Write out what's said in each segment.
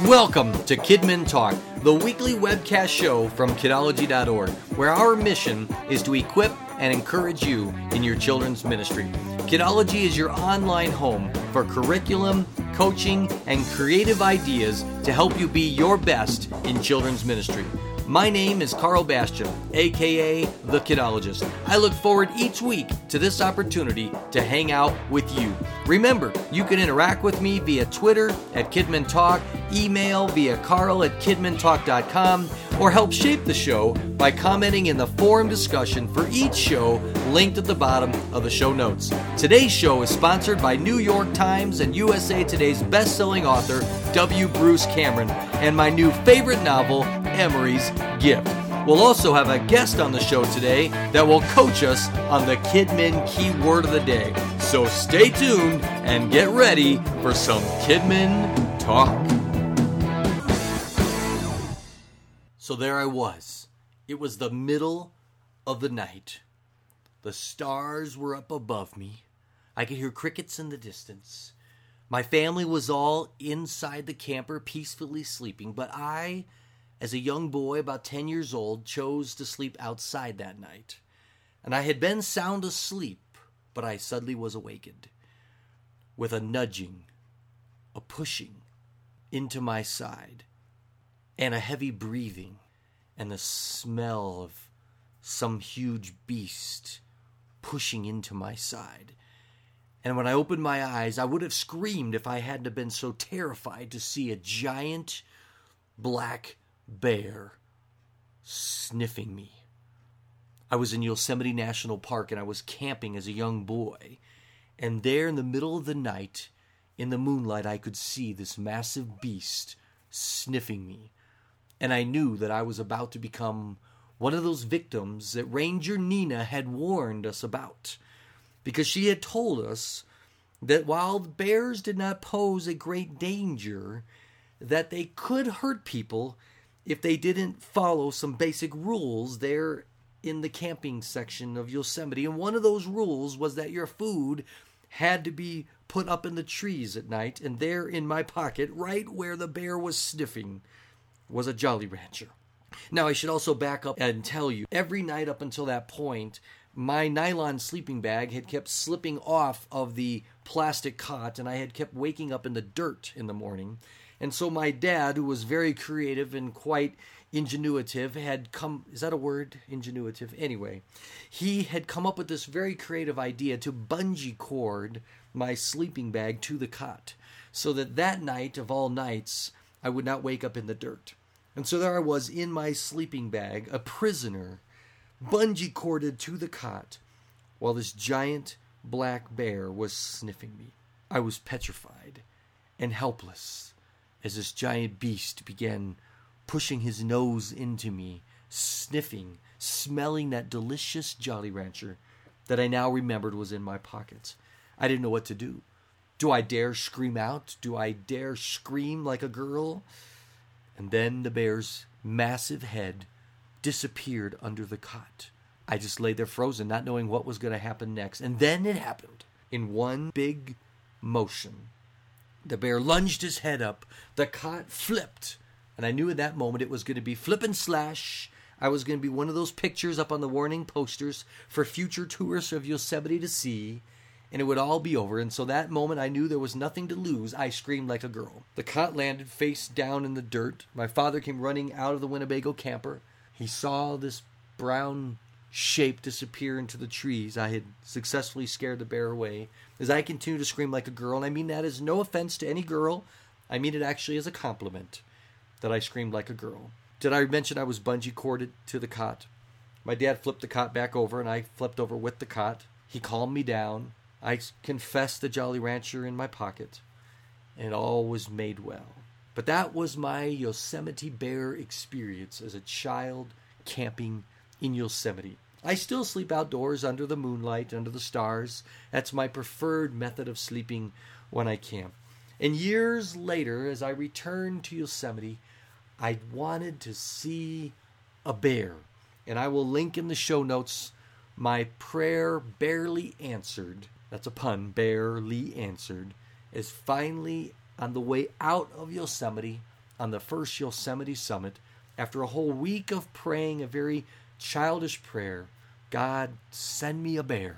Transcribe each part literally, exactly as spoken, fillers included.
Welcome to Kidmin Talk, the weekly webcast show from Kidology dot org, where our mission is to equip and encourage you in your children's ministry. Kidology is your online home for curriculum, coaching, and creative ideas to help you be your best in children's ministry. My name is Carl Bastian, aka The Kidologist. I look forward each week to this opportunity to hang out with you. Remember, you can interact with me via Twitter at Kidmin Talk, email via carl at kidmin talk dot com, or help shape the show by commenting in the forum discussion for each show linked at the bottom of the show notes. Today's show is sponsored by New York Times and U S A Today's best-selling author, W. Bruce Cameron, and my new favorite novel, Emery's Gift. We'll also have a guest on the show today that will coach us on the Kidmin keyword of the day. So stay tuned and get ready for some Kidmin Talk. So there I was. It was the middle of the night. The stars were up above me. I could hear crickets in the distance. My family was all inside the camper peacefully sleeping, but I, as a young boy about ten years old, chose to sleep outside that night. And I had been sound asleep, but I suddenly was awakened with a nudging, a pushing into my side, and a heavy breathing, and the smell of some huge beast pushing into my side. And when I opened my eyes, I would have screamed if I hadn't have been so terrified to see a giant black bear sniffing me. I was in Yosemite National Park and I was camping as a young boy. And there in the middle of the night, in the moonlight, I could see this massive beast sniffing me. And I knew that I was about to become one of those victims that Ranger Nina had warned us about. Because she had told us that while bears did not pose a great danger, that they could hurt people if they didn't follow some basic rules there in the camping section of Yosemite. And one of those rules was that your food had to be put up in the trees at night. And there in my pocket, right where the bear was sniffing, was a Jolly Rancher. Now, I should also back up and tell you, every night up until that point, my nylon sleeping bag had kept slipping off of the plastic cot, and I had kept waking up in the dirt in the morning. And so my dad, who was very creative and quite ingenuitive, had come, is that a word? Ingenuitive? Anyway, he had come up with this very creative idea to bungee cord my sleeping bag to the cot, so that that night of all nights, I would not wake up in the dirt. And so there I was in my sleeping bag, a prisoner, bungee corded to the cot, while this giant black bear was sniffing me. I was petrified and helpless as this giant beast began pushing his nose into me, sniffing, smelling that delicious Jolly Rancher that I now remembered was in my pocket. I didn't know what to do. Do I dare scream out? Do I dare scream like a girl? And then the bear's massive head disappeared under the cot. I just lay there frozen, not knowing what was going to happen next. And then it happened in one big motion. The bear lunged his head up. The cot flipped. And I knew at that moment it was going to be flip and slash. I was going to be one of those pictures up on the warning posters for future tourists of Yosemite to see. And it would all be over. And so that moment I knew there was nothing to lose. I screamed like a girl. The cot landed face down in the dirt. My father came running out of the Winnebago camper. He saw this brown shape disappear into the trees. I had successfully scared the bear away. As I continued to scream like a girl, and I mean that as no offense to any girl, I mean it actually as a compliment, that I screamed like a girl. Did I mention I was bungee corded to the cot? My dad flipped the cot back over, and I flipped over with the cot. He calmed me down. I confessed the Jolly Rancher in my pocket, and all was made well. But that was my Yosemite Bear experience as a child camping in Yosemite. I still sleep outdoors under the moonlight, under the stars. That's my preferred method of sleeping when I camp. And years later, as I returned to Yosemite, I wanted to see a bear. And I will link in the show notes my prayer barely answered. That's a pun, barely answered, is finally on the way out of Yosemite on the first Yosemite summit, after a whole week of praying a very childish prayer, God, send me a bear.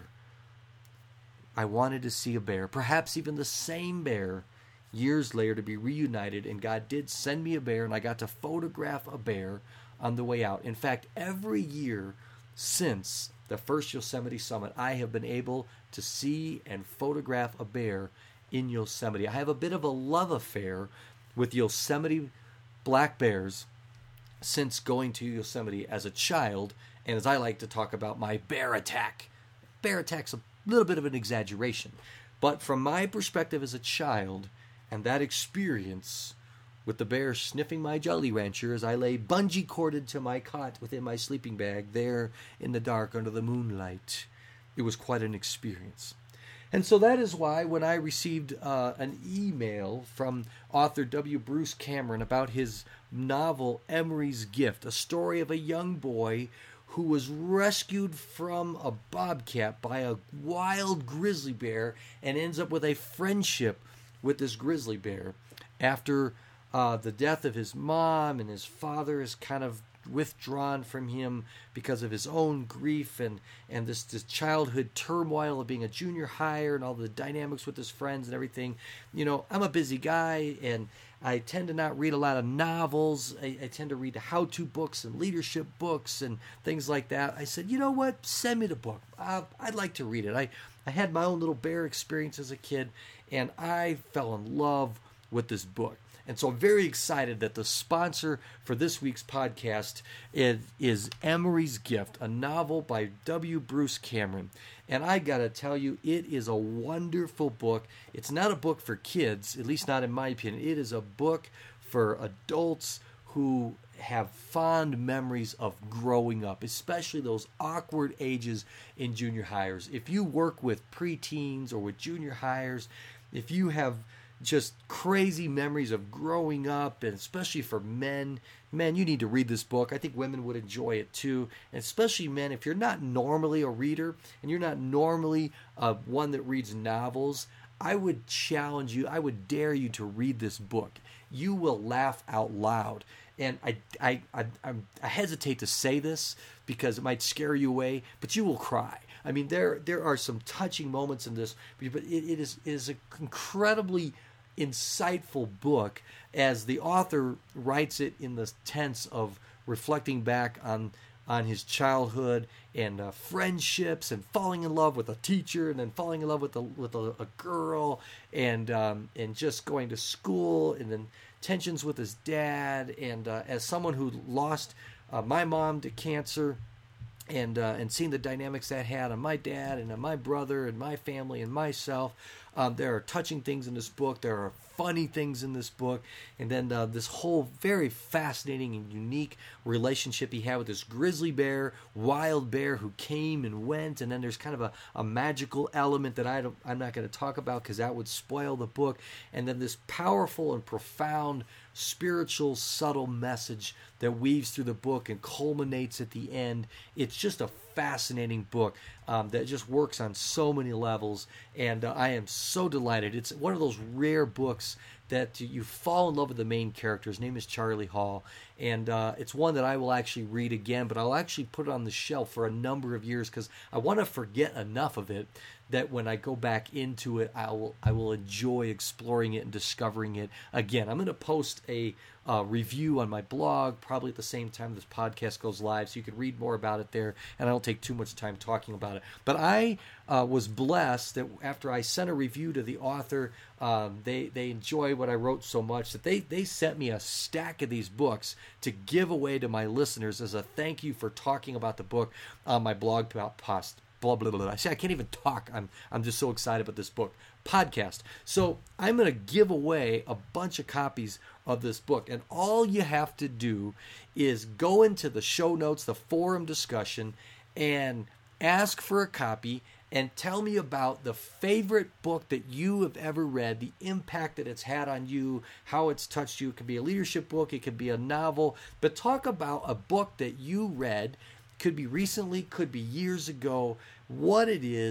I wanted to see a bear, perhaps even the same bear, years later to be reunited, and God did send me a bear, and I got to photograph a bear on the way out. In fact, every year since the first Yosemite summit, I have been able to see and photograph a bear in Yosemite. I have a bit of a love affair with Yosemite black bears since going to Yosemite as a child, and as I like to talk about, my bear attack. Bear attack's a little bit of an exaggeration, but from my perspective as a child, and that experience with the bear sniffing my Jolly Rancher as I lay bungee corded to my cot within my sleeping bag there in the dark under the moonlight, it was quite an experience. And so that is why when I received uh, an email from author W. Bruce Cameron about his novel Emery's Gift, a story of a young boy who was rescued from a bobcat by a wild grizzly bear and ends up with a friendship with this grizzly bear after uh, the death of his mom, and his father is kind of withdrawn from him because of his own grief and and this, this childhood turmoil of being a junior hire and all the dynamics with his friends and everything. You know, I'm a busy guy, and I tend to not read a lot of novels. I, I tend to read how-to books and leadership books and things like that. I said, you know what? Send me the book. Uh, I'd like to read it. I, I had my own little bear experience as a kid, and I fell in love with this book. And so I'm very excited that the sponsor for this week's podcast is, is Emery's Gift, a novel by W. Bruce Cameron. And I got to tell you, it is a wonderful book. It's not a book for kids, at least not in my opinion. It is a book for adults who have fond memories of growing up, especially those awkward ages in junior hires. If you work with preteens or with junior hires, if you have just crazy memories of growing up, and especially for men, men, you need to read this book. I think women would enjoy it too, and especially men. If you're not normally a reader and you're not normally uh, one that reads novels, I would challenge you, I would dare you to read this book. You will laugh out loud. And I, I, I, I'm, I hesitate to say this because it might scare you away, but you will cry. I mean, there there are some touching moments in this, but it, it is it is an incredibly insightful book, as the author writes it in the tense of reflecting back on on his childhood and uh, friendships, and falling in love with a teacher, and then falling in love with a with a, a girl, and um, and just going to school, and then tensions with his dad, and uh, as someone who lost uh, my mom to cancer, and uh, and seeing the dynamics that had on my dad and on my brother and my family and myself. Um, there are touching things in this book. There are funny things in this book. And then uh, this whole very fascinating and unique relationship he had with this grizzly bear, wild bear who came and went. And then there's kind of a, a magical element that I don't, I'm not going to talk about because that would spoil the book. And then this powerful and profound spiritual, subtle message that weaves through the book and culminates at the end. It's just a fascinating book um, that just works on so many levels, and uh, I am so delighted. It's one of those rare books that you fall in love with the main character. His name is Charlie Hall, and uh, it's one that I will actually read again, but I'll actually put it on the shelf for a number of years because I want to forget enough of it that when I go back into it, I will I will enjoy exploring it and discovering it again. I'm going to post a uh, review on my blog probably at the same time this podcast goes live, so you can read more about it there, and I don't take too much time talking about it. But I uh, was blessed that after I sent a review to the author, um, they, they enjoy what I wrote so much that they, they sent me a stack of these books to give away to my listeners as a thank you for talking about the book on my blog post. Blah, blah, blah, blah. I say I can't even talk. I'm I'm just so excited about this book podcast. So I'm going to give away a bunch of copies of this book, and all you have to do is go into the show notes, the forum discussion, and ask for a copy and tell me about the favorite book that you have ever read, the impact that it's had on you, how it's touched you. It could be a leadership book, it could be a novel, but talk about a book that you read. Could be recently, could be years ago, what it is,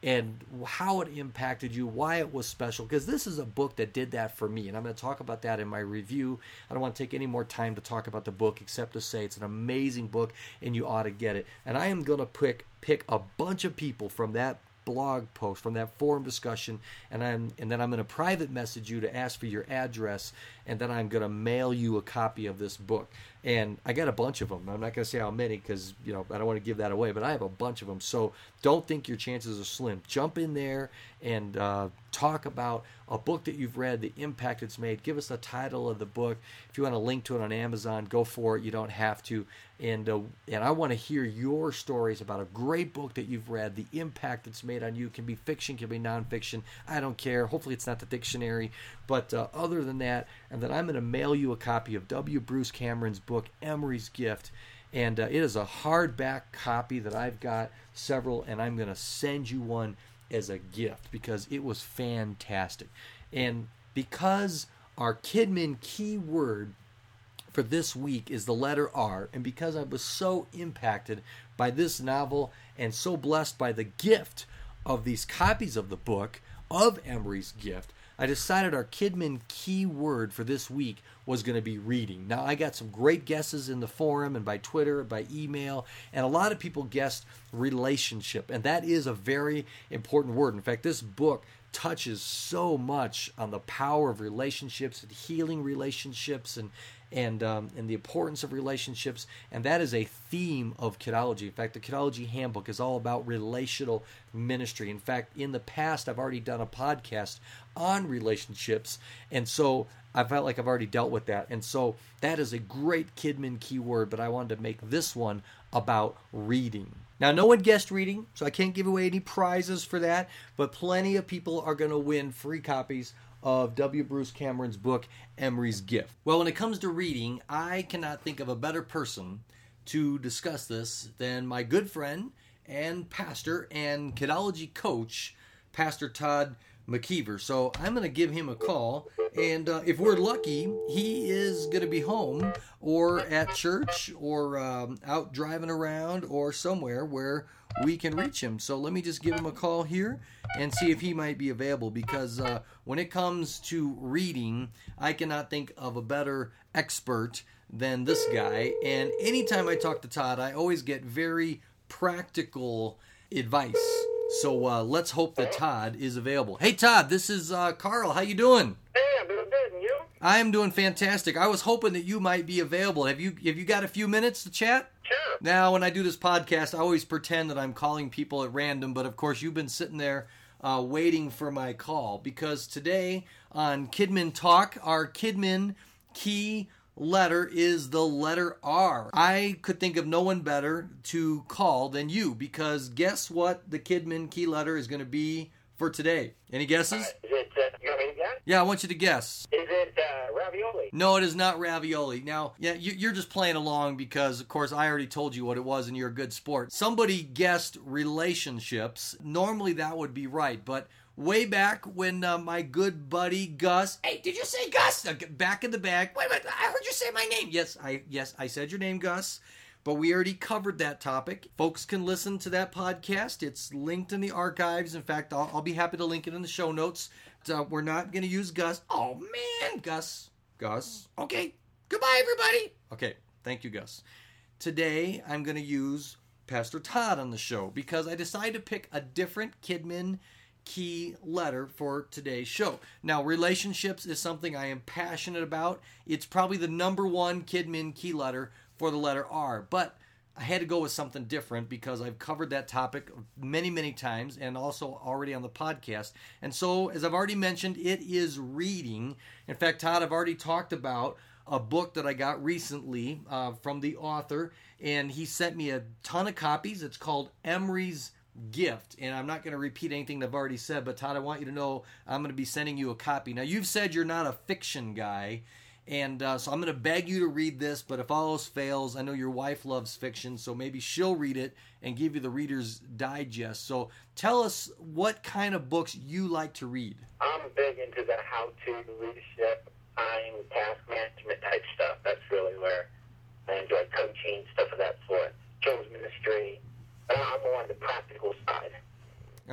and how it impacted you, why it was special, because this is a book that did that for me, and I'm going to talk about that in my review. I don't want to take any more time to talk about the book except to say it's an amazing book and you ought to get it. And I am going to pick pick a bunch of people from that blog post, from that forum discussion, and I'm and then I'm going to private message you to ask for your address, and then I'm going to mail you a copy of this book. And I got a bunch of them. I'm not going to say how many because, you know, I don't want to give that away, but I have a bunch of them. So don't think your chances are slim. Jump in there and uh, talk about a book that you've read, the impact it's made. Give us the title of the book. If you want to link to it on Amazon, go for it. You don't have to. And uh, and I want to hear your stories about a great book that you've read, the impact it's made on you. It can be fiction, can be nonfiction. I don't care. Hopefully it's not the dictionary. But uh, other than that, and then I'm going to mail you a copy of W. Bruce Cameron's book, Emery's Gift. And uh, it is a hardback copy that I've got several, and I'm going to send you one as a gift because it was fantastic. And because our Kidmin keyword for this week is the letter R, and because I was so impacted by this novel and so blessed by the gift of these copies of the book of Emery's Gift, I decided our Kidmin keyword for this week was going to be reading. Now, I got some great guesses in the forum and by Twitter, by email, and a lot of people guessed relationship, and that is a very important word. In fact, this book touches so much on the power of relationships and healing relationships and and um, and the importance of relationships, and that is a theme of Kidology. In fact, the Kidology Handbook is all about relational ministry. In fact, in the past, I've already done a podcast on relationships, and so I felt like I've already dealt with that. And so that is a great Kidmin keyword, but I wanted to make this one about reading. Now, no one guessed reading, so I can't give away any prizes for that, but plenty of people are going to win free copies of W. Bruce Cameron's book, Emery's Gift. Well, when it comes to reading, I cannot think of a better person to discuss this than my good friend and pastor and Kidology coach, Pastor Todd McKeever. So I'm going to give him a call, and uh, if we're lucky, he is going to be home or at church or um, out driving around or somewhere where we can reach him. So let me just give him a call here and see if he might be available, because uh, when it comes to reading, I cannot think of a better expert than this guy. And anytime I talk to Todd, I always get very practical advice. So uh, let's hope that Todd is available. Hey, Todd, this is uh, Carl. How you doing? Hey, I'm doing good, and you? I am doing fantastic. I was hoping that you might be available. Have you have you got a few minutes to chat? Sure. Now, when I do this podcast, I always pretend that I'm calling people at random, but of course you've been sitting there uh, waiting for my call, because today on Kidmin Talk, our Kidmin key letter is the letter R. I could think of no one better to call than you, because guess what the Kidmin key letter is going to be for today? Any guesses? Uh, is it, uh, you want me to guess? Yeah, I want you to guess. Is it uh, ravioli? No, it is not ravioli. Now, yeah, you- you're just playing along because, of course, I already told you what it was and you're a good sport. Somebody guessed relationships. Normally that would be right, but way back when uh, my good buddy Gus... Hey, did you say Gus? Uh, back in the back. Wait a minute, I heard you say my name. Yes, I yes, I said your name, Gus. But we already covered that topic. Folks can listen to that podcast. It's linked in the archives. In fact, I'll, I'll be happy to link it in the show notes. Uh, we're not going to use Gus. Oh, man, Gus. Gus. Okay. Goodbye, everybody. Okay. Thank you, Gus. Today, I'm going to use Pastor Todd on the show because I decided to pick a different Kidmin key letter for today's show. Now, relationships is something I am passionate about. It's probably the number one Kidmin key letter for the letter R, but I had to go with something different because I've covered that topic many, many times and also already on the podcast. And so, as I've already mentioned, it is reading. In fact, Todd, I've already talked about a book that I got recently uh, from the author, and he sent me a ton of copies. It's called Emery's Gift, and I'm not going to repeat anything that I've already said, but Todd, I want you to know I'm going to be sending you a copy. Now, you've said you're not a fiction guy, and uh, so I'm going to beg you to read this, but if all else fails, I know your wife loves fiction, so maybe she'll read it and give you the Reader's Digest. So tell us what kind of books you like to read. I'm big into the how-to leadership, time, task management type stuff. That's really where I enjoy coaching, stuff of that sort. Children's ministry. But I'm more on the practical side.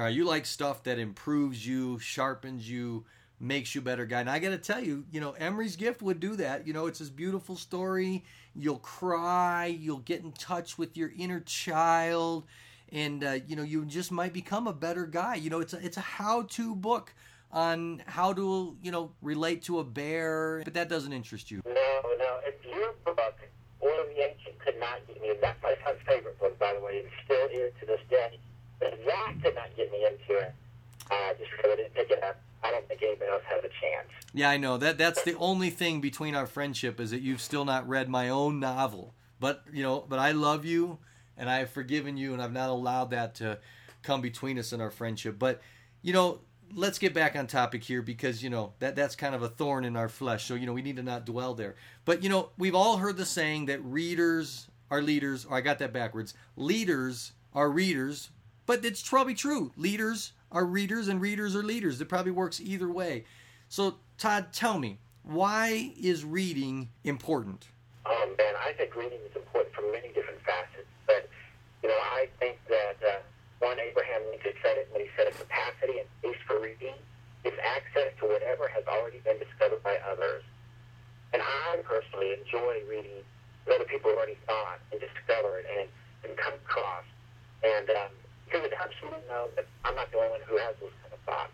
All right, you like stuff that improves you, sharpens you, makes you a better guy. And I got to tell you, you know, Emery's Gift would do that. You know, it's this beautiful story. You'll cry. You'll get in touch with your inner child. And, uh, you know, you just might become a better guy. You know, it's a, it's a how-to book on how to, you know, relate to a bear. But that doesn't interest you. No, no. It's your book, Order of the Ancient, could not get me. That's my son's favorite book, by the way. It still is to this day. But that could not get me into it. Uh, just because I didn't pick it up. I don't think anybody else has a chance. Yeah, I know. That that's the only thing between our friendship is that you've still not read my own novel. But, you know, but I love you, and I have forgiven you, and I've not allowed that to come between us in our friendship. But, you know, let's get back on topic here because, you know, that that's kind of a thorn in our flesh. So, you know, we need to not dwell there. But, you know, we've all heard the saying that readers are leaders, or I got that backwards. Leaders are readers. But it's probably true. Leaders are readers and readers are leaders. It probably works either way. So, Todd, tell me, why is reading important? Um, man, I think reading is important from many different facets. But, you know, I think that, uh, one, Abraham Lincoln said it when he said a capacity and space for reading is access to whatever has already been discovered by others. And I personally enjoy reading what other people have already thought and discovered and, and come across. And, um, because it helps me know that I'm not the only one who has those kind of thoughts.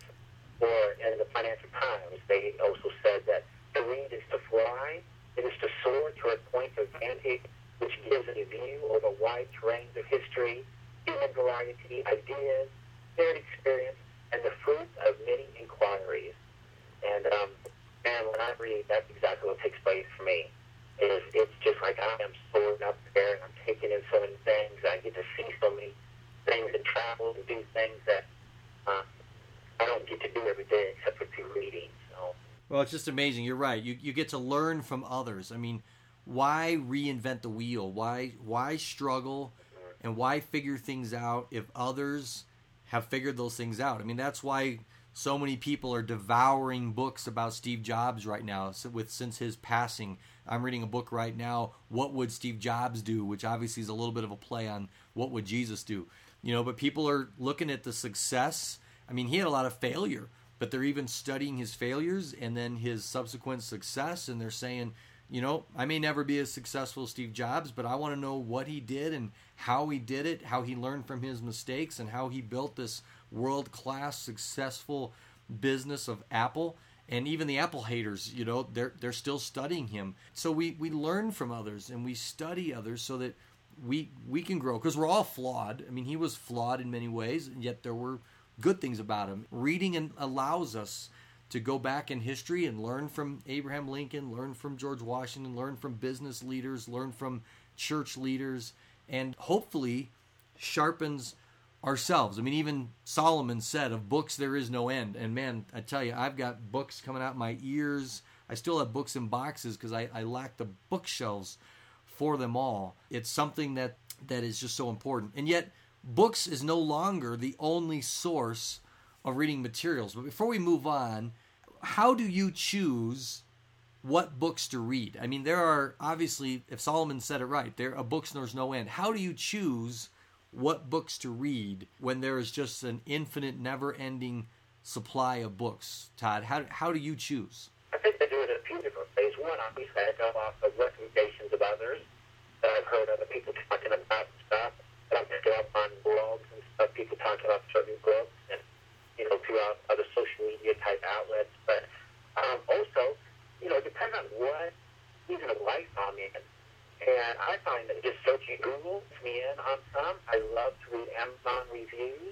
Or in the Financial Times, they also said that to read is to fly. It is to soar to a point of vantage which gives a view over wide terrains of history, human variety, ideas, shared experience, and the fruits of many inquiries. And, um, and when I read, that's exactly what takes place for me. Is it's just like I am soaring up there, and I'm taking in so many things. I get to see so many things and travel and do things that uh, I don't get to do every day except for through reading. So. Well, it's just amazing. You're right. You you get to learn from others. I mean, why reinvent the wheel? Why why struggle and why figure things out if others have figured those things out? I mean, that's why so many people are devouring books about Steve Jobs right now. So with since his passing, I'm reading a book right now, What Would Steve Jobs Do? Which obviously is a little bit of a play on What Would Jesus Do? You know, but people are looking at the success. I mean, he had a lot of failure, but they're even studying his failures and then his subsequent success, and they're saying, you know, I may never be as successful as Steve Jobs, but I want to know what he did and how he did it, how he learned from his mistakes, and how he built this world-class, successful business of Apple. And even the Apple haters, you know, they're they're still studying him. So we, we learn from others and we study others so that we we can grow, because we're all flawed. I mean, he was flawed in many ways, and yet there were good things about him. Reading allows us to go back in history and learn from Abraham Lincoln, learn from George Washington, learn from business leaders, learn from church leaders, and hopefully sharpens ourselves. I mean, even Solomon said, of books there is no end. And man, I tell you, I've got books coming out my ears. I still have books in boxes because I, I lack the bookshelves for them all. It's something that, that is just so important. And yet, books is no longer the only source of reading materials. But before we move on, how do you choose what books to read? I mean, there are, obviously, if Solomon said it right, there are books there's no end. How do you choose what books to read when there is just an infinite, never-ending supply of books? Todd, how, how do you choose? I think they do it in a few different ways. One, obviously, I go off of recommendations of others that I've heard other people talking about stuff, that I'm picking up on blogs and stuff, people talking about certain books, and, you know, throughout other social media type outlets. But um, also, you know, it depends on what season of life I'm in. And I find that just searching Google puts me in on some. I love to read Amazon reviews.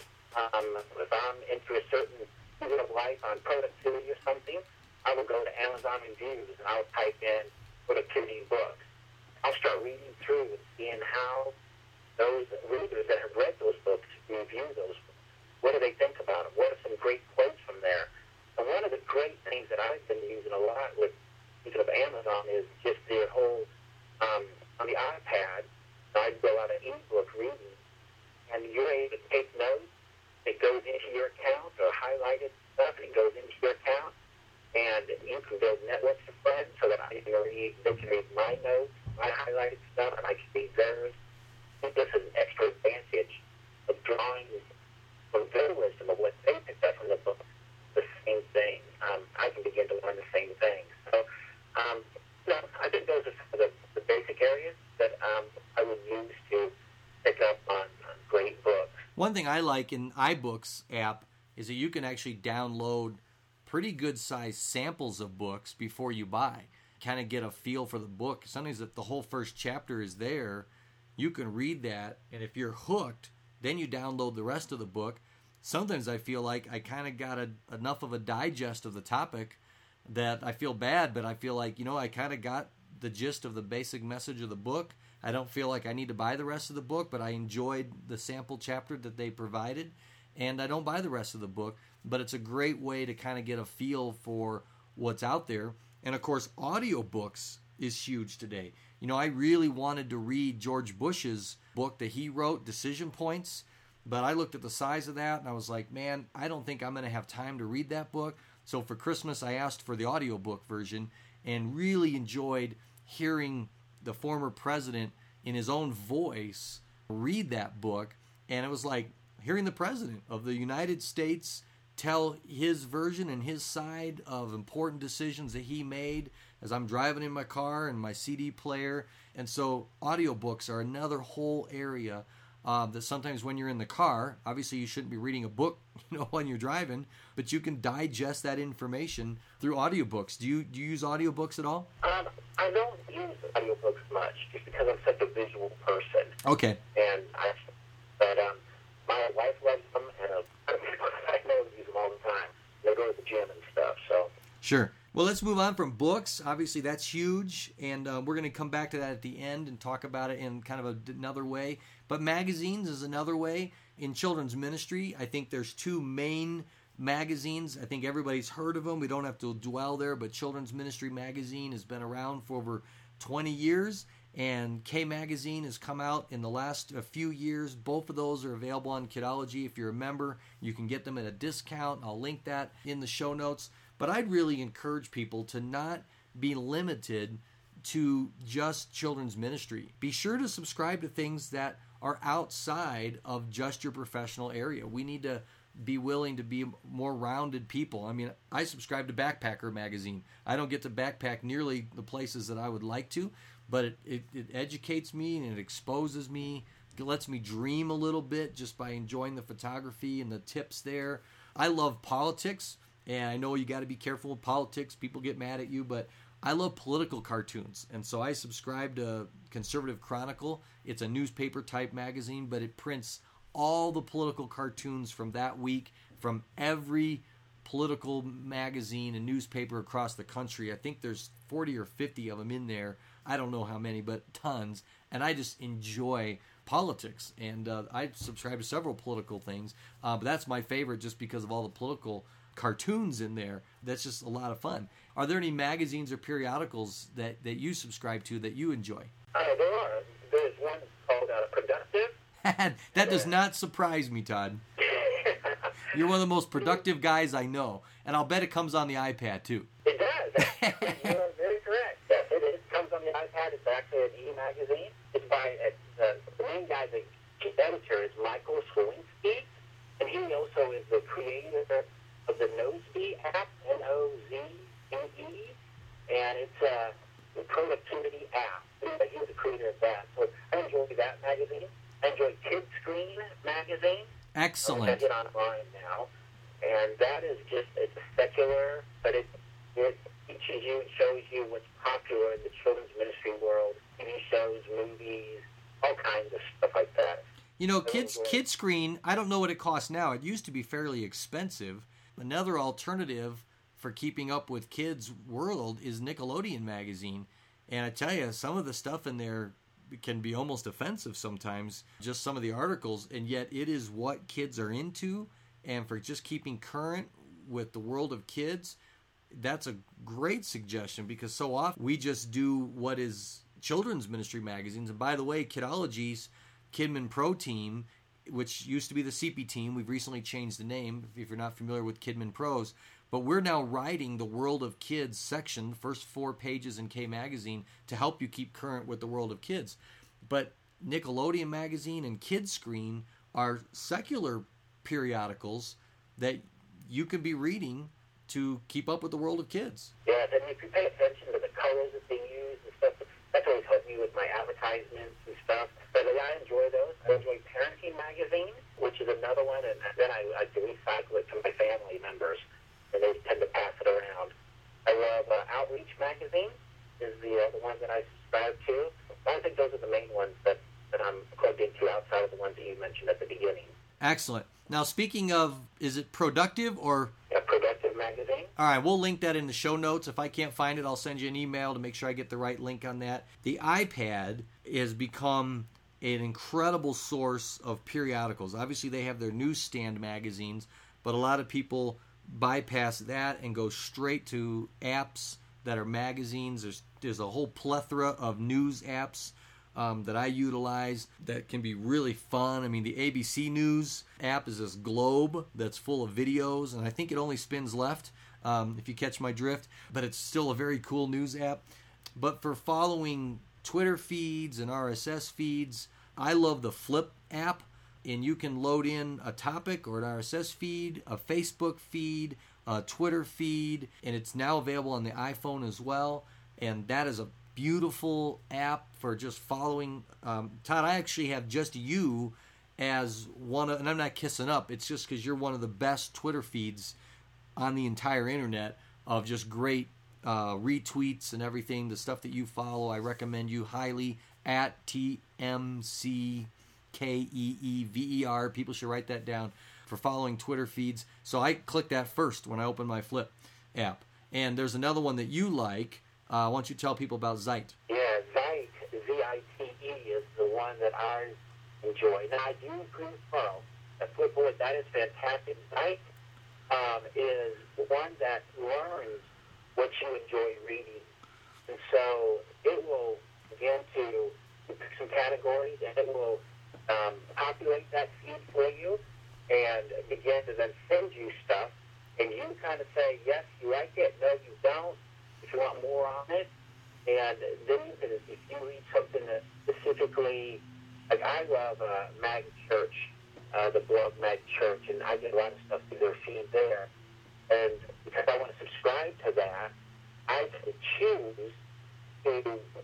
Um, if I'm into a certain season of life on productivity or something, I will go to Amazon reviews and I'll type in productivity books. I'll start reading through and seeing how those readers that have read those books review those books. What do they think about them? What are some great quotes from there? And one of the great things that I've been using a lot with, speaking of Amazon, is just their whole, um, on the iPad, I do a lot of e-book reading, and you're able to take notes. It goes into your account, or highlighted stuff, and it goes into your account, and you can build networks of friends so that I can read, they can read my notes, my highlighted stuff, and I can read theirs. I think this is an extra advantage of drawing from their wisdom of what they picked up from the book, the same thing. Um, I can begin to learn the same thing. So, um, you know, I think those are some of the, the basic areas that um, I would use to pick up on, on great books. One thing I like in iBooks app is that you can actually download pretty good sized samples of books before you buy. Kind of get a feel for the book. Sometimes if the whole first chapter is there, you can read that, and if you're hooked, then you download the rest of the book. Sometimes I feel like I kind of got a, enough of a digest of the topic that I feel bad, but I feel like, you know, I kind of got the gist of the basic message of the book. I don't feel like I need to buy the rest of the book, but I enjoyed the sample chapter that they provided, and I don't buy the rest of the book. But it's a great way to kind of get a feel for what's out there. And, of course, audiobooks is huge today. You know, I really wanted to read George Bush's book that he wrote, Decision Points, but I looked at the size of that, and I was like, man, I don't think I'm going to have time to read that book. So for Christmas, I asked for the audiobook version and really enjoyed hearing the former president in his own voice read that book. And it was like hearing the president of the United States tell his version and his side of important decisions that he made as I'm driving in my car and my C D player. And so audiobooks are another whole area uh, that sometimes when you're in the car, obviously you shouldn't be reading a book, you know, when you're driving, but you can digest that information through audiobooks. Do you do you use audiobooks at all? Um, I don't use audiobooks much just because I'm such a visual person. Okay. And I, but um, my wife loves them, and uh, I know I use them all the time. They go to the gym and stuff, so. Sure. Well, let's move on from books. Obviously, that's huge, and uh, we're going to come back to that at the end and talk about it in kind of a, another way. But magazines is another way. In children's ministry, I think there's two main magazines. I think everybody's heard of them. We don't have to dwell there, but Children's Ministry Magazine has been around for over twenty years, and K Magazine has come out in the last a few years. Both of those are available on Kidology. If you're a member, you can get them at a discount. I'll link that in the show notes. But I'd really encourage people to not be limited to just children's ministry. Be sure to subscribe to things that are outside of just your professional area. We need to be willing to be more rounded people. I mean, I subscribe to Backpacker Magazine. I don't get to backpack nearly the places that I would like to, but it, it, it educates me and it exposes me. It lets me dream a little bit just by enjoying the photography and the tips there. I love politics. And I know you got to be careful with politics. People get mad at you, but I love political cartoons. And so I subscribe to Conservative Chronicle. It's a newspaper-type magazine, but it prints all the political cartoons from that week from every political magazine and newspaper across the country. I think there's forty or fifty of them in there. I don't know how many, but tons. And I just enjoy politics. And uh, I subscribe to several political things. Uh, but that's my favorite just because of all the political cartoons in there. That's just a lot of fun. Are there any magazines or periodicals that, that you subscribe to that you enjoy? Uh, there are. There's one called uh, Productive. That does not surprise me, Todd. You're one of the most productive guys I know. And I'll bet it comes on the iPad, too. It does. You're very correct. Yes, it, is. It comes on the iPad. It's actually an e-magazine. It's by, uh, the main guy, the chief editor, is Michael Swinski. And he also is the creator of the Noseby app, N O Z B E, and it's a productivity app. He's the creator of that. So I enjoy that magazine. I enjoy Kid Screen magazine. Excellent. I get online now, and that is just, it's a secular, but it, it teaches you and shows you what's popular in the children's ministry world, T V shows, movies, all kinds of stuff like that. You know, kids, Kid Screen, I don't know what it costs now. It used to be fairly expensive. Another alternative for keeping up with kids' world is Nickelodeon magazine. And I tell you, some of the stuff in there can be almost offensive sometimes, just some of the articles, and yet it is what kids are into. And for just keeping current with the world of kids, that's a great suggestion, because so often we just do what is children's ministry magazines. And by the way, Kidology's Kidmin Pro team, which used to be the C P team. We've recently changed the name, if you're not familiar with Kidmin Pros. But we're now writing the World of Kids section, the first four pages in K Magazine, to help you keep current with the world of kids. But Nickelodeon Magazine and Kid Screen are secular periodicals that you can be reading to keep up with the world of kids. Yeah, and if you pay attention to the colors that they use and stuff, that's always helped me with my advertisements and stuff. But yeah, I enjoy those. I enjoy Parenting Magazine, which is another one, and then I, I can recycle it to my family members, and they tend to pass it around. I love uh, Outreach Magazine is the other one that I subscribe to. I think those are the main ones that, that I'm plugged into outside of the ones that you mentioned at the beginning. Excellent. Now, speaking of, is it Productive or... Yeah, Productive Magazine. All right, we'll link that in the show notes. If I can't find it, I'll send you an email to make sure I get the right link on that. The iPad has become an incredible source of periodicals. Obviously, they have their newsstand magazines, but a lot of people bypass that and go straight to apps that are magazines. There's, there's a whole plethora of news apps Um, that I utilize that can be really fun. I mean, the A B C News app is this globe that's full of videos, and I think it only spins left, um, if you catch my drift, but it's still a very cool news app. But for following Twitter feeds and R S S feeds, I love the Flip app, and you can load in a topic or an R S S feed, a Facebook feed, a Twitter feed, and it's now available on the iPhone as well, and that is a beautiful app for just following. Um, Todd, I actually have just you as one of, and I'm not kissing up, it's just because you're one of the best Twitter feeds on the entire internet of just great uh, retweets and everything. The stuff that you follow, I recommend you highly, at T M C K E E V E R. People should write that down for following Twitter feeds. So I click that first when I open my Flip app. And there's another one that you like. Uh, why don't you tell people about Zite? Yeah, Zite, Z I T E, is the one that I enjoy. Now, I do agree with Carl. That Flipboard, that is fantastic. Zite um, is one that learns what you enjoy reading. And so it will begin to pick some categories, and it will um, populate that feed for you and begin to then send you stuff. And you kind of say, yes, you like it, no, you don't. If you want more on it, and then you can, if you read something that specifically, like I love uh, Mag Church, uh, the blog Mag Church, and I get a lot of stuff through their feed there. And because I want to subscribe to that, I can choose to,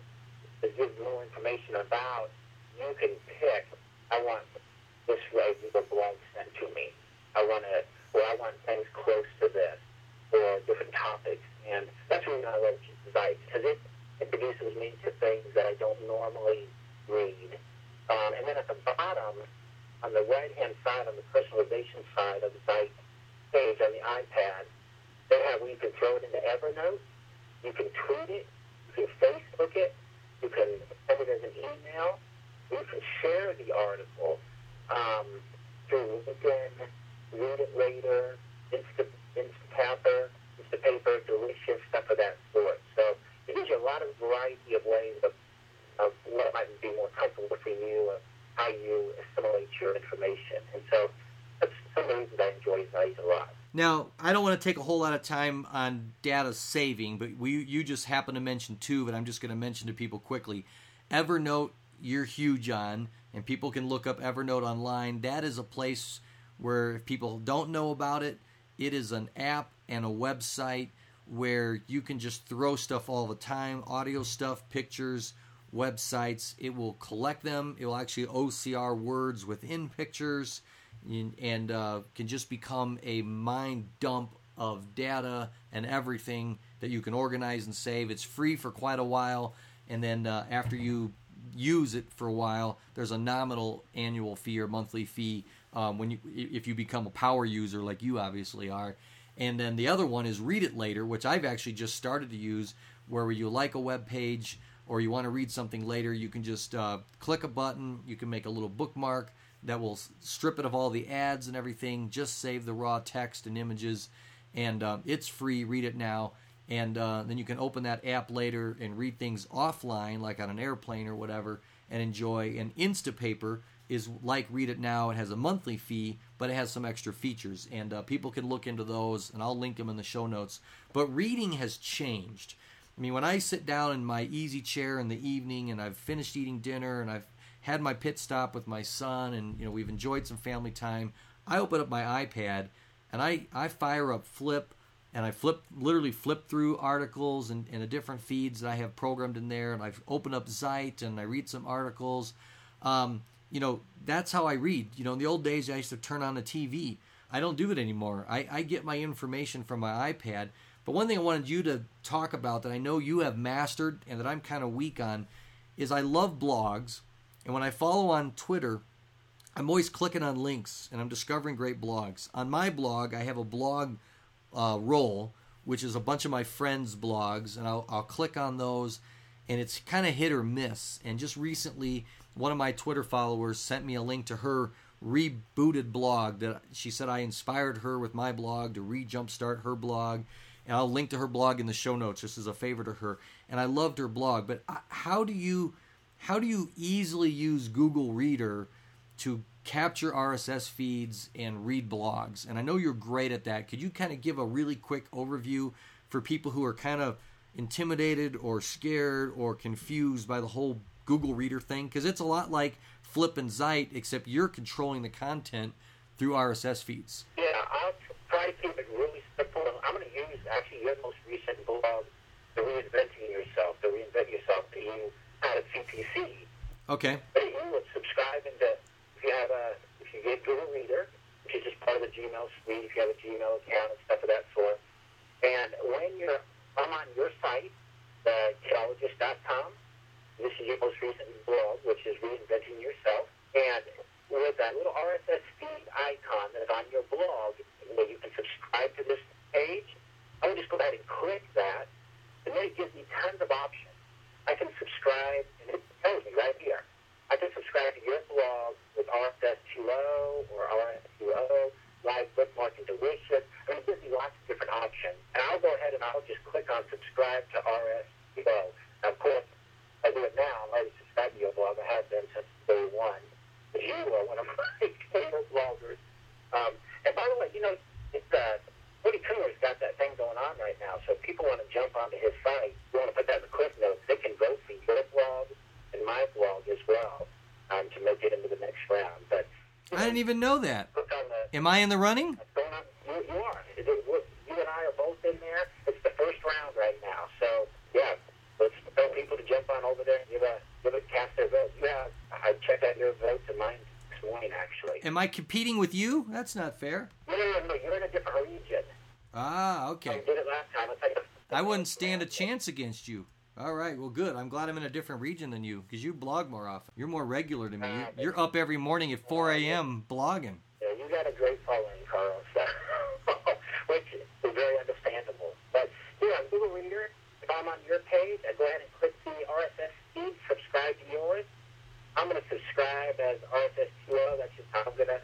to give more information about. You can pick, I want this regular blog sent to me. I want to, or I want things close to this, or different topics. And that's really what I love Zite, because it introduces me to things that I don't normally read. Um, and then at the bottom, on the right-hand side, on the personalization side of the Zite page on the iPad, they have where you can throw it into Evernote, you can tweet it, you can Facebook it, you can send it as an email, you can share the article um, through LinkedIn, Read It Later, Insta, Instapaper, Instapaper, Delicious, stuff of that sort. So it gives you a lot of variety of ways of, of what might be more comfortable for you, of how you assimilate your information. And so that's some of the reasons I enjoy Zite a lot. Now, I don't want to take a whole lot of time on data saving, but we, you just happen to mention two, but I'm just going to mention to people quickly. Evernote, you're huge on, and people can look up Evernote online. That is a place where if people don't know about it, it is an app and a website where you can just throw stuff all the time, audio stuff, pictures, websites. It will collect them. It will actually O C R words within pictures, and uh, can just become a mind dump of data and everything that you can organize and save. It's free for quite a while, and then uh, after you use it for a while, there's a nominal annual fee or monthly fee um, when you if you become a power user like you obviously are. And then the other one is Read It Later, which I've actually just started to use, where you like a web page or you want to read something later, you can just uh, click a button, you can make a little bookmark that will strip it of all the ads and everything, just save the raw text and images, and uh, it's free. Read it now, and uh, then you can open that app later and read things offline, like on an airplane or whatever, and enjoy. And Instapaper is like Read It Now. It has a monthly fee, but it has some extra features, and uh, people can look into those, and I'll link them in the show notes. But reading has changed. I mean, when I sit down in my easy chair in the evening and I've finished eating dinner and I've had my pit stop with my son and, you know, we've enjoyed some family time, I open up my iPad and I, I fire up Flip, and I flip literally flip through articles and, and the different feeds that I have programmed in there, and I've opened up Zeit and I read some articles. Um, you know, that's how I read. You know, in the old days I used to turn on the T V. I don't do it anymore. I, I get my information from my iPad. But one thing I wanted you to talk about that I know you have mastered and that I'm kind of weak on is I love blogs. And when I follow on Twitter, I'm always clicking on links and I'm discovering great blogs. On my blog, I have a blog uh, roll, which is a bunch of my friends' blogs, and I'll, I'll click on those, and it's kind of hit or miss. And just recently, one of my Twitter followers sent me a link to her rebooted blog that she said I inspired her with my blog to re-jumpstart her blog. And I'll link to her blog in the show notes just as a favor to her. And I loved her blog. But how do you how do you easily use Google Reader to capture R S S feeds and read blogs? And I know you're great at that. Could you kind of give a really quick overview for people who are kind of intimidated or scared or confused by the whole Google Reader thing? Because it's a lot like Flip and Zeit, except you're controlling the content through R S S feeds. Yeah, I'll try to keep it really simple. I'm going to use actually your most recent blog, The Reinventing Yourself, The Reinvent Yourself, that you had at C P C. Okay. But you would subscribe into, if you have a, if you get Google Reader, which is just part of the Gmail suite, if you have a Gmail account and stuff of that sort, and when you're, I'm on your site, the kidologist dot com, this is your most recent blog, which is Reinventing Yourself, and with that little R S S feed icon that's on your blog, where you can subscribe to this page, I would just go ahead and click that, and then it gives me tons of options. I can subscribe, and it tells me right here, I can subscribe to your blog with R S S two point oh or R S S two point oh, live bookmarking to wish list. I mean, it gives me lots of different options. And I'll go ahead and I'll just click on subscribe to R S S two point oh. Now, of course, I do it now. I'm already subscribed to your blog. I have been since day one. But you are one of my favorite bloggers. Um, and by the way, you know, it's, uh, Woody Coomer's got that thing going on right now. So if people want to jump onto his site, you want to put that in the clip notes, they can go see your blog and my blog as well um, to make it into the next round. But you know, I didn't even know that. click on the, Am I in the running? what's going on. You, you are. It, it, you and I are both in there. It's the first round right now. So, yeah, let's tell people to jump on over there and give a, give a cast their vote. You have, I checked out your votes and mine this morning, actually. Am I competing with you? That's not fair. No, no, no, no, you're in a different region. Ah, I okay. did it last time. It's like a, I wouldn't stand a chance against you. All right, well, good. I'm glad I'm in a different region than you, because you blog more often. You're more regular than me. You- You're up every morning at four a.m. blogging. Yeah, you got a great following, Carl, so, which is very understandable. But here on Google Reader, if I'm on your page, I go ahead and click the R S S feed, subscribe to yours. I'm going to subscribe as R S S two point oh. That's just how I'm going to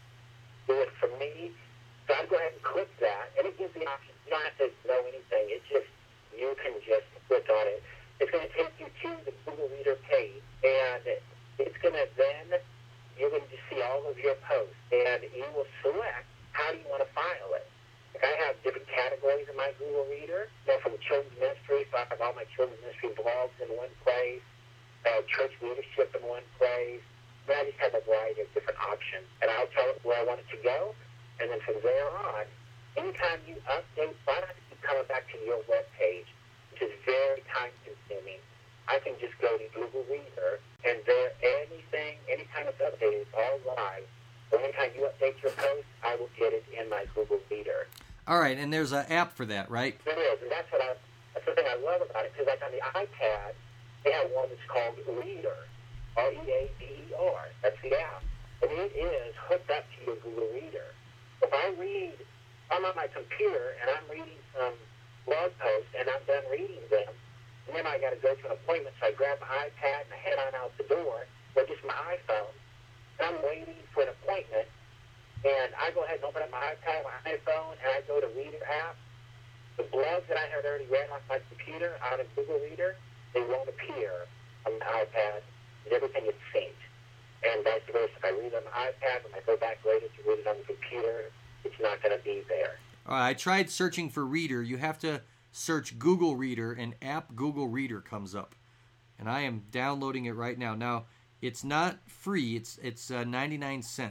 do it for me. So I'll go ahead and click that, and it gives the option. You don't have to know anything. It's just, you can just click on it. It's going to take you to the Google Reader page, and it's going to then, you're going to see all of your posts, and you will select how do you want to file it. Like I have different categories in my Google Reader, you know, from children's ministry, so I have all my children's ministry blogs in one place, uh, church leadership in one place. Then I just have a variety of different options, and I'll tell it where I want it to go, and then from there on, anytime you update, so I don't have to keep coming back to your web page, which is very time-consuming. I can just go to Google Reader, and there, anything, anytime it's updated, it's all live. So anytime you update your post, I will get it in my Google Reader. All right, and there's an app for that, right? It is, and that's what I, that's the thing I love about it, because like on the iPad, they have one that's called Reader, R E A D E R. That's the app. And it is hooked up to your Google Reader. If I read, I'm on my computer, and I'm reading some blog posts, and I'm done reading them, and then I got to go to an appointment, so I grab my iPad and I head on out the door, or just my iPhone, and I'm waiting for an appointment, and I go ahead and open up my iPad, my iPhone, and I go to Reader app. The blogs that I had already read off my computer out of Google Reader, they won't appear on the iPad, and everything is synced. And vice versa. If I read on the iPad, when I go back later to read it on the computer, it's not going to be there. All right, I tried searching for Reader. You have to search Google Reader, and app Google Reader comes up. And I am downloading it right now. Now, it's not free. It's it's uh, ninety-nine cents.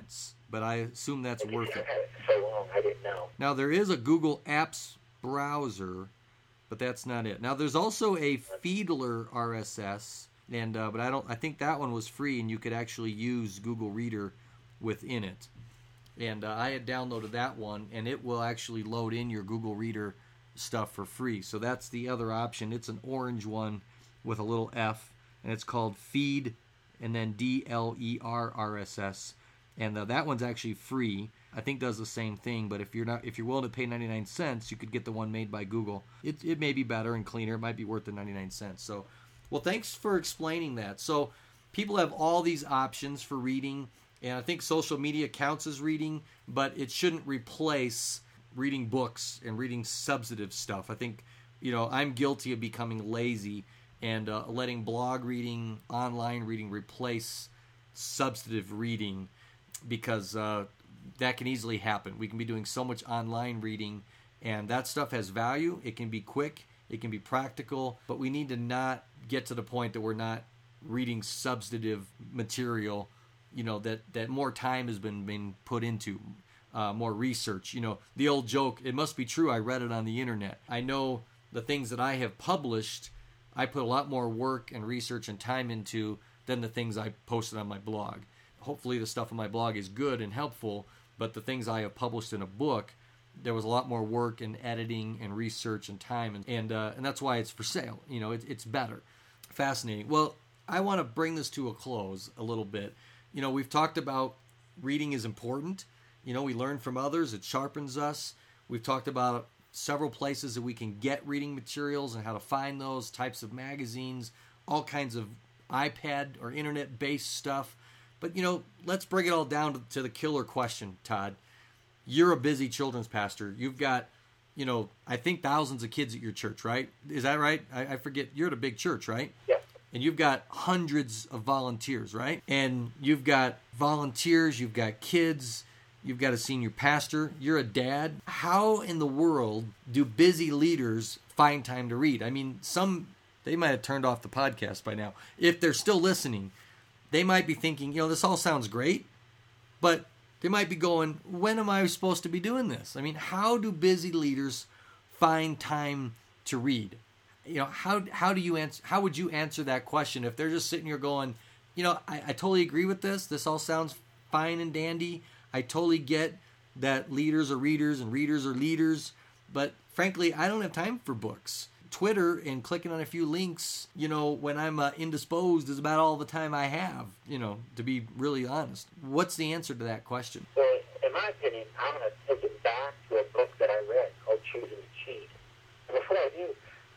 but I assume that's Because worth I've it. had it for so long, I didn't know. Now, there is a Google Apps browser, but that's not it. Now, there's also a Feedler R S S, and uh, but I don't. I think that one was free, and you could actually use Google Reader within it. And uh, I had downloaded that one, and it will actually load in your Google Reader stuff for free. So that's the other option. It's an orange one with a little F, and it's called Feed, and then D L E R R S S, and uh, that one's actually free. I think does the same thing, but if you're not, if you're willing to pay ninety-nine cents, you could get the one made by Google. It it may be better and cleaner. It might be worth the ninety-nine cents. So, well, thanks for explaining that. So, people have all these options for reading, and I think social media counts as reading, but it shouldn't replace reading books and reading substantive stuff. I think, you know, I'm guilty of becoming lazy and uh, letting blog reading, online reading replace substantive reading, because uh, that can easily happen. We can be doing so much online reading, and that stuff has value. It can be quick, it can be practical, but we need to not get to the point that we're not reading substantive material, you know, that, that more time has been, been put into, uh, more research. You know, the old joke, it must be true, I read it on the internet. I know the things that I have published, I put a lot more work and research and time into than the things I posted on my blog. Hopefully the stuff on my blog is good and helpful, but the things I have published in a book, there was a lot more work and editing and research and time, and and, uh, and that's why it's for sale. You know, it, it's better. Fascinating. Well, I want to bring this to a close a little bit. You know, we've talked about reading is important. You know, we learn from others. It sharpens us. We've talked about several places that we can get reading materials and how to find those types of magazines, all kinds of iPad or internet-based stuff. But, you know, let's bring it all down to, to the killer question, Todd. You're a busy children's pastor. You've got, you know, I think thousands of kids at your church, right? Is that right? I, I forget. You're at a big church, right? Yes. And you've got hundreds of volunteers, right? And you've got volunteers, you've got kids, you've got a senior pastor, you're a dad. How in the world do busy leaders find time to read? I mean, some, they might have turned off the podcast by now. If they're still listening, they might be thinking, you know, this all sounds great, but they might be going, when am I supposed to be doing this? I mean, how do busy leaders find time to read? You know, how how do you answer? How would you answer that question if they're just sitting here going, you know, I, I totally agree with this. This all sounds fine and dandy. I totally get that leaders are readers and readers are leaders, but frankly, I don't have time for books. Twitter and clicking on a few links, you know, when I'm uh, indisposed is about all the time I have, you know, to be really honest. What's the answer to that question? Well, in my opinion, I'm going to take it back to a book that I read called Choosing to Cheat. And before I do,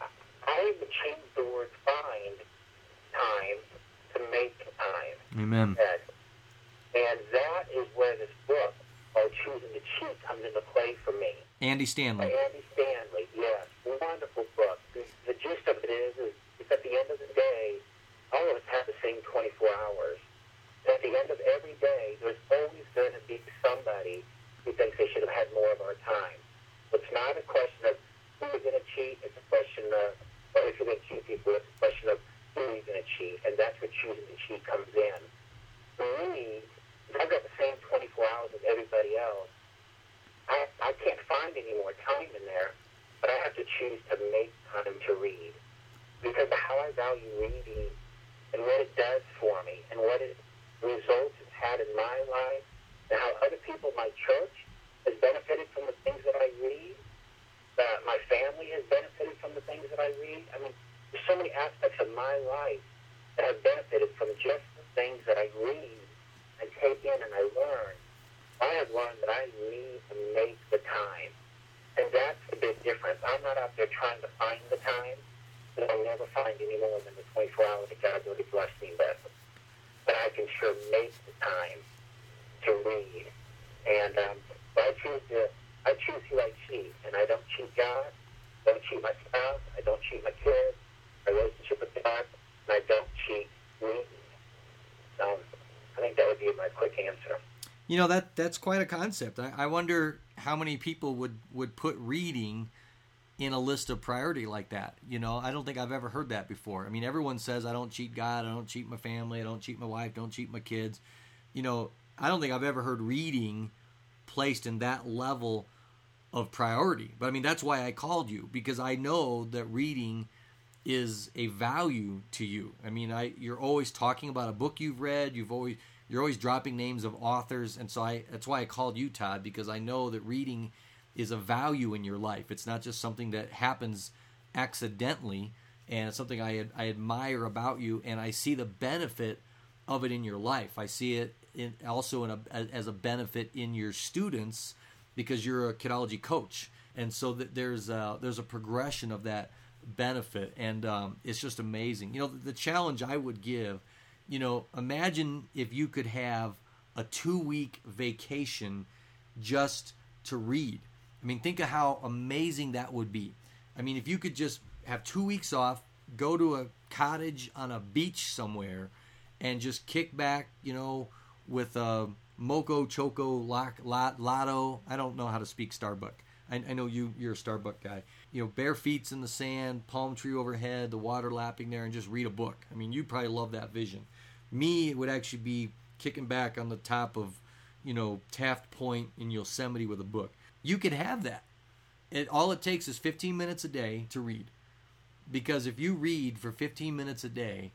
I would change the word find time to make time. Amen. And that is where this book called Choosing to Cheat comes into play for me. Andy Stanley. Andy Stanley, yes. Wonderful book. The, the gist of it is, is, is at the end of the day, all of us have the same twenty-four hours. At the end of every day, there's always going to be somebody who thinks they should have had more of our time. It's not a question of who is going to cheat. It's a question of, or if you're going to cheat people, it's a question of who are you going to cheat. And that's where choosing to cheat comes in. For me, if I've got the same twenty-four hours as everybody else, I, I can't find any more time in there, but I have to choose to make time to read. Because of how I value reading and what it does for me and what it results it's had in my life and how other people in my church has benefited from the things that I read, uh, my family has benefited from the things that I read. I mean, there's so many aspects of my life that have benefited from just the things that I read and take in and I learn. I have learned that I need to make the time. And that's the big difference. I'm not out there trying to find the time, but I'll never find any more than the twenty-four hours that God really blessed me with. But I can sure make the time to read. And um, I choose to, I choose who I cheat. And I don't cheat God, I don't cheat my spouse, I don't cheat my kids, my relationship with God, and I don't cheat reading. Um, I think that would be my quick answer. You know, that that's quite a concept. I, I wonder how many people would, would put reading in a list of priority like that. You know, I don't think I've ever heard that before. I mean, everyone says I don't cheat God, I don't cheat my family, I don't cheat my wife, don't cheat my kids. You know, I don't think I've ever heard reading placed in that level of priority. But I mean, that's why I called you, because I know that reading is a value to you. I mean, I you're always talking about a book you've read. You've always you're always dropping names of authors, and so I that's why I called you, Todd, because I know that reading is a value in your life. It's not just something that happens accidentally, and it's something I I admire about you, and I see the benefit of it in your life. I see it in, also in a, as a benefit in your students, because you're a Kidology coach, and so that there's a, there's a progression of that benefit, and um, it's just amazing. You know, the, the challenge I would give, you know, imagine if you could have a two-week vacation just to read. I mean, think of how amazing that would be. I mean, if you could just have two weeks off, go to a cottage on a beach somewhere, and just kick back, you know, with a Moco Choco Lock, lot, Lotto. I don't know how to speak Starbuck. I, I know you, you're a Starbuck guy. You know, bare feet in the sand, palm tree overhead, the water lapping there, and just read a book. I mean, you'd probably love that vision. Me, it would actually be kicking back on the top of, you know, Taft Point in Yosemite with a book. You could have that. It, all it takes is fifteen minutes a day to read. Because if you read for fifteen minutes a day,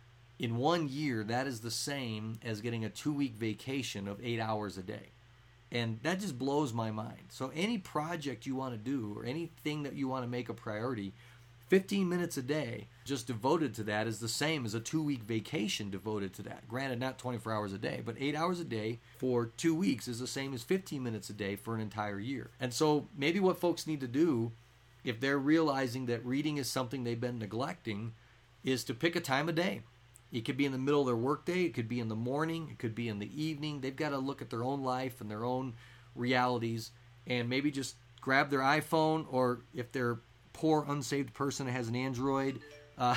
in one year, that is the same as getting a two-week vacation of eight hours a day. And that just blows my mind. So any project you want to do or anything that you want to make a priority, fifteen minutes a day just devoted to that is the same as a two-week vacation devoted to that. Granted, not twenty-four hours a day, but eight hours a day for two weeks is the same as fifteen minutes a day for an entire year. And so maybe what folks need to do, if they're realizing that reading is something they've been neglecting, is to pick a time of day. It could be in the middle of their workday. It could be in the morning. It could be in the evening. They've got to look at their own life and their own realities, and maybe just grab their iPhone, or if they're a poor, unsaved person that has an Android, uh,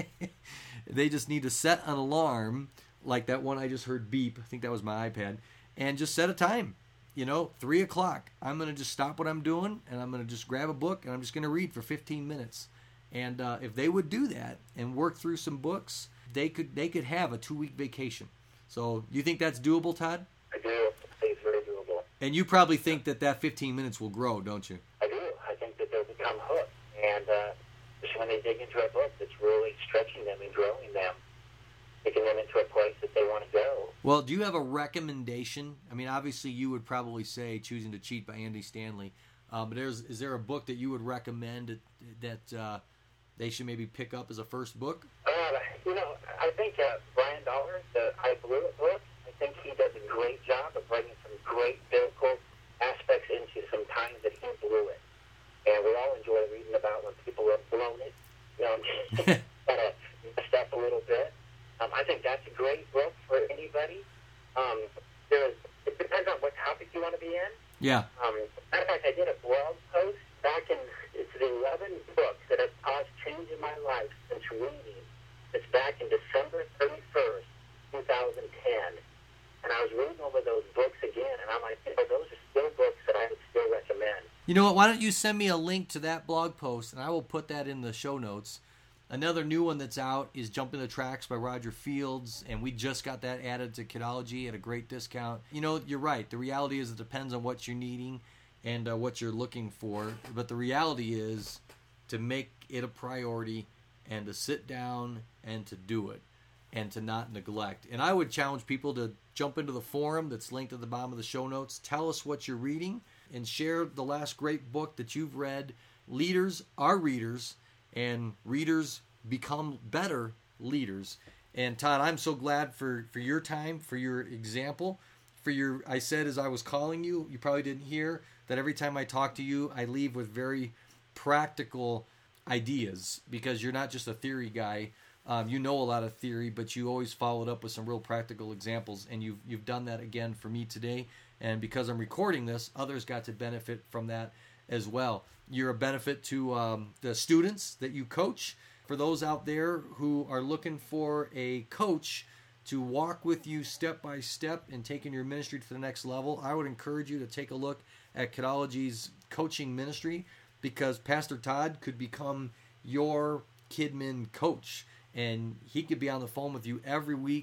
they just need to set an alarm like that one I just heard beep. I think that was my iPad. And just set a time. You know, three o'clock. I'm going to just stop what I'm doing, and I'm going to just grab a book, and I'm just going to read for fifteen minutes. And uh, if they would do that and work through some books, they could they could have a two-week vacation. So you think that's doable, Todd? I do. I think it's very doable. And you probably think that that fifteen minutes will grow, don't you? I do. I think that they'll become hooked. And uh, when they dig into a book, it's really stretching them and growing them, taking them into a place that they want to go. Well, do you have a recommendation? I mean, obviously you would probably say Choosing to Cheat by Andy Stanley. Uh, but there's, is there a book that you would recommend that, that uh, they should maybe pick up as a first book? Uh, you know, I think uh, Brian Dollar, the I Blew It book, I think he does a great job of bringing some great biblical aspects into some times that he blew it. And we all enjoy reading about when people have blown it, you know, kind of messed up a little bit. Um, I think that's a great book for anybody. Um, there's, it depends on what topic you want to be in. Yeah. Um, matter of fact, I did a blog post back in, it's the eleven books that have caused change in my life since reading. It's back in December thirty-first, twenty ten. And I was reading over those books again, and I'm like, you know, those are still books that I would still recommend. You know what? Why don't you send me a link to that blog post, and I will put that in the show notes. Another new one that's out is Jumping the Tracks by Roger Fields, and we just got that added to Kidology at a great discount. You know, you're right. The reality is it depends on what you're needing and uh, what you're looking for. But the reality is to make it a priority and to sit down and to do it and to not neglect. And I would challenge people to jump into the forum that's linked at the bottom of the show notes. Tell us what you're reading and share the last great book that you've read. Leaders are readers, and readers become better leaders. And Todd, I'm so glad for, for your time, for your example, for your, I said as I was calling you, you probably didn't hear that every time I talk to you, I leave with very practical ideas, because you're not just a theory guy. Um, you know a lot of theory, but you always followed up with some real practical examples, and you've, you've done that again for me today. And because I'm recording this, others got to benefit from that as well. You're a benefit to um, the students that you coach. For those out there who are looking for a coach to walk with you step by step in taking your ministry to the next level, I would encourage you to take a look at Kidology's coaching ministry, because Pastor Todd could become your Kidmin coach, and he could be on the phone with you every week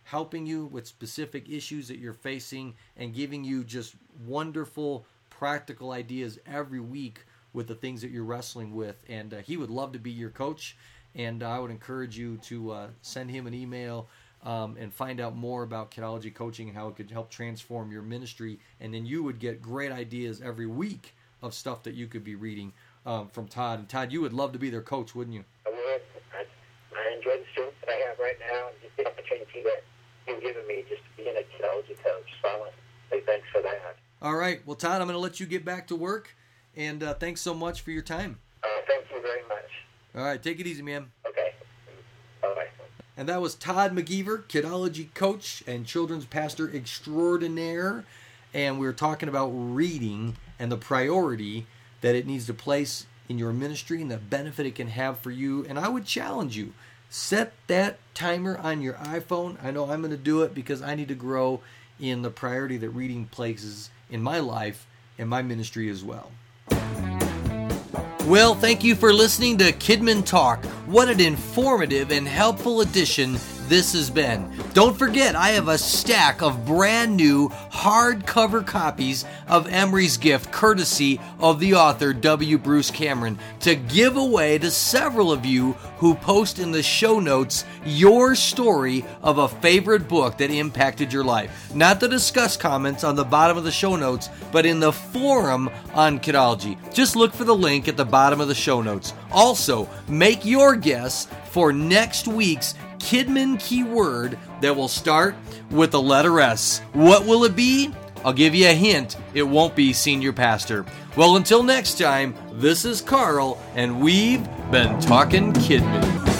helping you with specific issues that you're facing and giving you just wonderful, practical ideas every week with the things that you're wrestling with. And uh, he would love to be your coach. And I would encourage you to uh, send him an email um, and find out more about Kidology Coaching and how it could help transform your ministry. And then you would get great ideas every week of stuff that you could be reading um, from Todd. And Todd, you would love to be their coach, wouldn't you? I would. I, I enjoy the students that I have right now and just the opportunity that you've given me just to be a Kidology coach. So I want to say thanks for that. All right. Well, Todd, I'm going to let you get back to work. And uh, thanks so much for your time. Uh, thank you very much. All right. Take it easy, man. Okay. Bye-bye. And that was Todd McGeever, Kidology coach and children's pastor extraordinaire. And we were talking about reading and the priority that it needs to place in your ministry and the benefit it can have for you. And I would challenge you, set that timer on your iPhone. I know I'm going to do it because I need to grow in the priority that reading places in my life and my ministry as well. Well, thank you for listening to Kidmin Talk. What an informative and helpful edition this has been. Don't forget, I have a stack of brand new hardcover copies of Emery's Gift, courtesy of the author W. Bruce Cameron, to give away to several of you who post in the show notes your story of a favorite book that impacted your life. Not the discuss comments on the bottom of the show notes, but in the forum on Kidology. Just look for the link at the bottom of the show notes. Also, make your guess for next week's Kidmin keyword that will start with the letter S. What will it be? I'll give you a hint. It won't be senior pastor. Well, until next time, this is Carl, and we've been talking Kidmin.